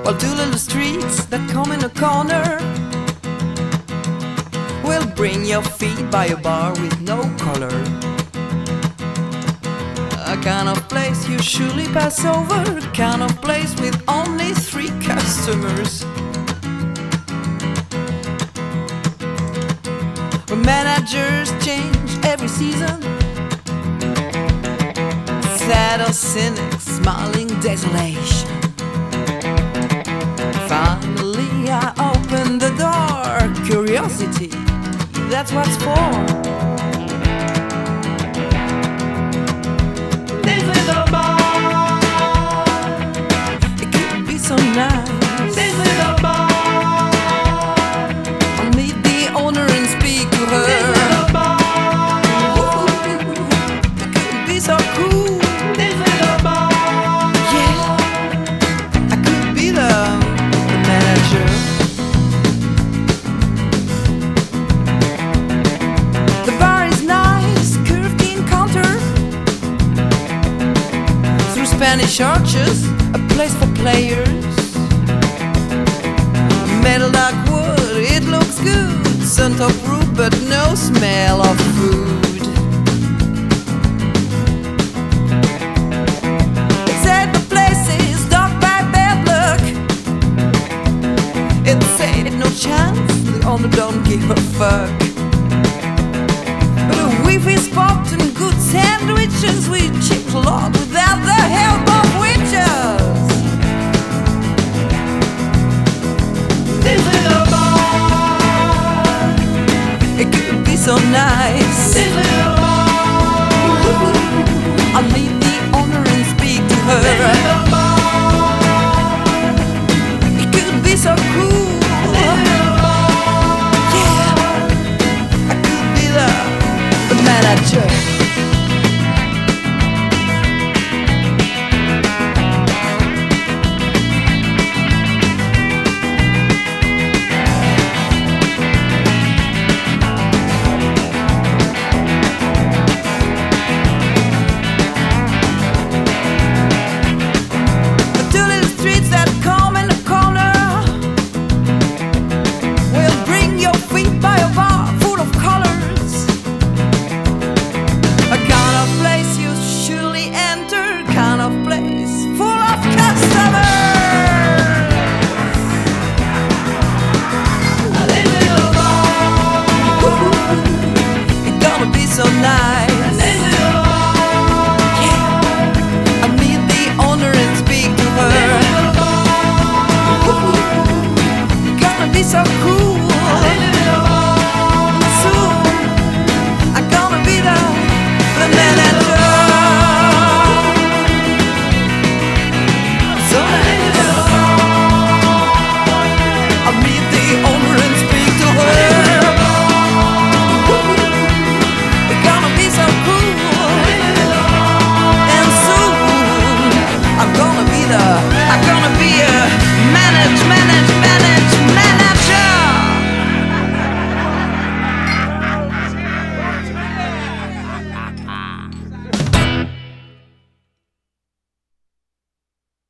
While two little streets that come in a corner will bring your feet by a bar with no color. A kind of place you surely pass over, a kind of place with only 3 customers. Where managers change every season, sad or cynic, smiling desolation. Finally I opened the door, curiosity, that's what's for. This little bar, it could be so nice. This little bar, I'll meet the owner and speak to her. This little bar, ooh, it could be so cool. This little bar, yeah, I could be the manager. The bar is nice, curved in counter, through Spanish arches, a place for players. Metal dark wood, it looks good, sun-top roof but no smell of food. It said the place is dark by bad luck. It said no chance, the owner don't give a fuck. But a Wi-Fi spot and good sandwiches, we change a lot without the help of witches. This little bar, it could be so nice. This little bar, ooh, I'll meet the owner and speak to her. This little bar, it could be so cool. This little bar, yeah, I could be the manager. So nice, yeah, I meet the owner and speak to her. Ooh, gonna be so cool.